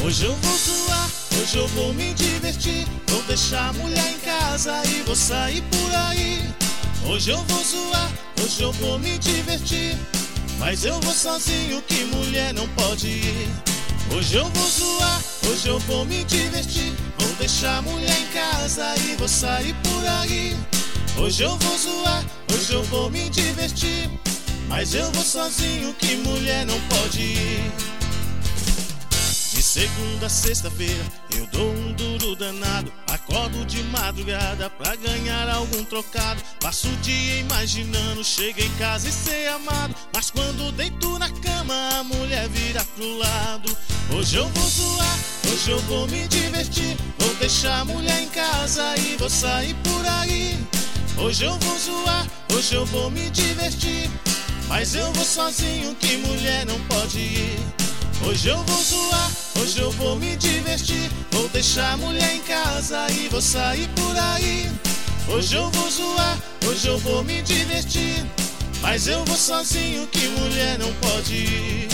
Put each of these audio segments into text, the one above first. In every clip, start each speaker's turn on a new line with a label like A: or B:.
A: Hoje eu vou zoar, hoje eu vou me divertir. Vou deixar a mulher em casa e vou sair por aí. Hoje eu vou zoar, hoje eu vou me divertir. Mas eu vou sozinho que mulher não pode ir. Hoje eu vou zoar, hoje eu vou me divertir. Vou deixar a mulher em casa e vou sair por aí. Hoje eu vou zoar, hoje eu vou me divertir. Mas eu vou sozinho que mulher não pode ir. De segunda a sexta-feira eu dou um duro danado. Acordo de madrugada pra ganhar algum trocado. Passo o dia imaginando chegar em casa e ser amado. Mas quando deito na cama a mulher vira pro lado. Hoje eu vou zoar, hoje eu vou me divertir. Vou deixar a mulher em casa e vou sair por aí. Hoje eu vou zoar, hoje eu vou me divertir. Mas eu vou sozinho que mulher não pode ir. Hoje eu vou zoar, hoje eu vou me divertir. Vou deixar a mulher em casa e vou sair por aí. Hoje eu vou zoar, hoje eu vou me divertir. Mas eu vou sozinho que mulher não pode ir.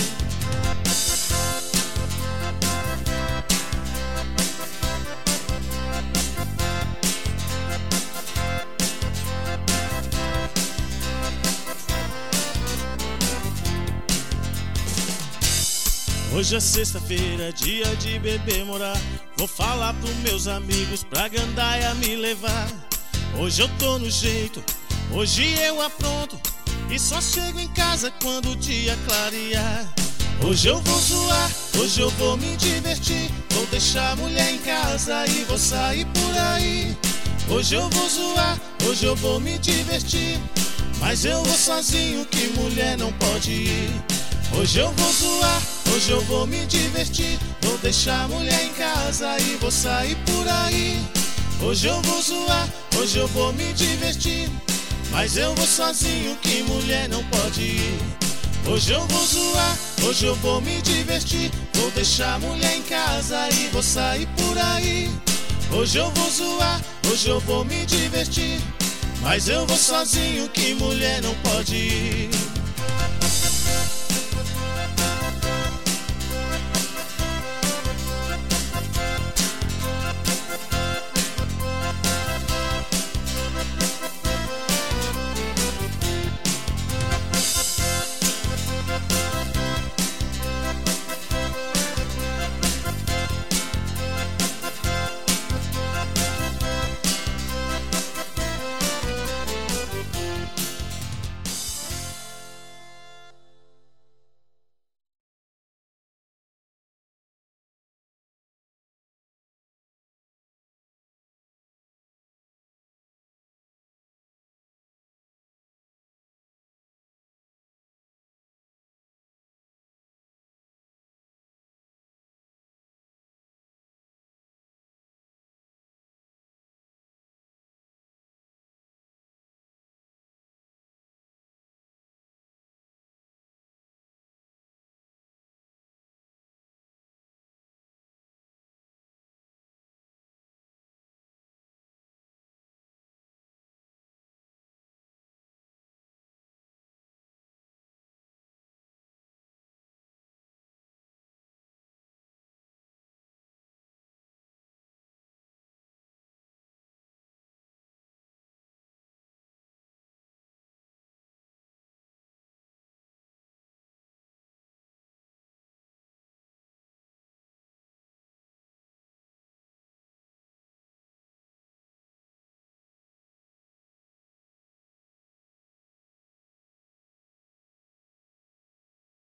A: Hoje é sexta-feira, dia de beber morar. Vou falar pros meus amigos pra gandaia me levar. Hoje eu tô no jeito, hoje eu apronto. E só chego em casa quando o dia clarear. Hoje eu vou zoar, hoje eu vou me divertir. Vou deixar a mulher em casa e vou sair por aí. Hoje eu vou zoar, hoje eu vou me divertir. Mas eu vou sozinho que mulher não pode ir. Hoje eu vou zoar, hoje eu vou me divertir. Vou deixar a mulher em casa e vou sair por aí. Hoje eu vou zoar, hoje eu vou me divertir. Mas eu vou sozinho que mulher não pode ir. Hoje eu vou zoar, hoje eu vou me divertir. Vou deixar a mulher em casa e vou sair por aí. Hoje eu vou zoar, hoje eu vou me divertir. Mas eu vou sozinho que mulher não pode ir.